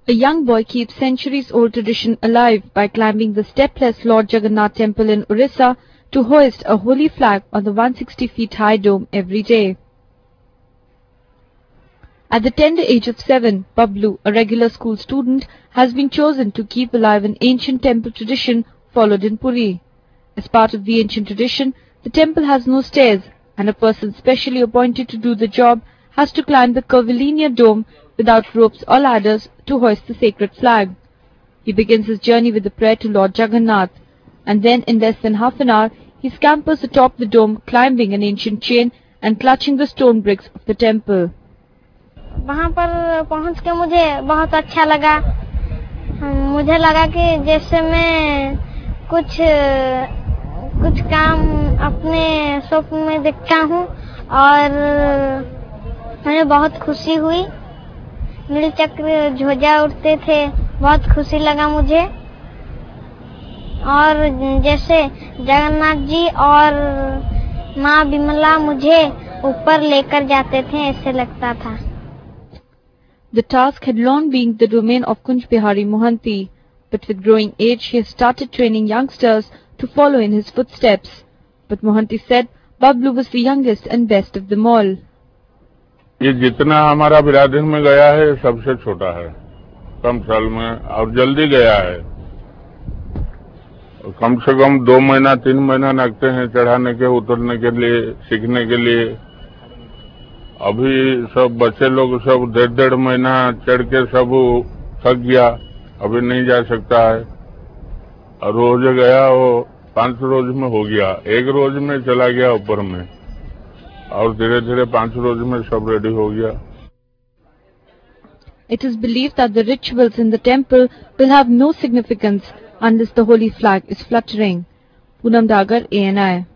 A young boy keeps centuries-old tradition alive by climbing the stepless Lord Jagannath temple in Orissa to hoist a holy flag on the 160 feet high dome every day. At the tender age of 7, Bablu, a regular school student, has been chosen to keep alive an ancient temple tradition followed in Puri. As part of the ancient tradition, the temple has no stairs, and a person specially appointed to do the job has to climb the curvilinear dome without ropes or ladders to hoist the sacred flag. He begins his journey with a prayer to Lord Jagannath, and then in less than half an hour he scampers atop the dome, climbing an ancient chain and clutching the stone bricks of the temple. वहाँ पर पहुँच के मुझे बहुत अच्छा लगा। मुझे लगा कि जैसे मैं कुछ काम अपने स्वप्न में देखता हूँ और मुझे बहुत खुशी हुई। नील चक्र ध्वजा उड़ते थे, बहुत खुशी लगा मुझे। और जैसे जगन्नाथ जी और माँ विमला मुझे ऊपर लेकर जाते थे, ऐसे लगता था। The task had long been the domain of Kunj Bihari Mohanty, but with growing age he has started training youngsters to follow in his footsteps. But Mohanty said Bablu was the youngest and best of them all. ये जितना हमारा बिरादरी में गया है सबसे छोटा है, कम साल में, और जल्दी गया है। कम से कम 2 महीना 3 महीना लगते हैं चढ़ाने के, उतरने के लिए, सीखने के लिए। अभी सब बच्चे लोग सब 1.5 महीना चढ़ के सब थक गया, अभी नहीं जा सकता है। और रोज गया वो 5 रोज में हो गया, 1 रोज में चला गया ऊपर में, और धीरे धीरे 5 रोज में सब रेडी हो गया। It is believed that the rituals in the temple will have no significance unless the holy flag is fluttering. Poonam Dagar, ANI.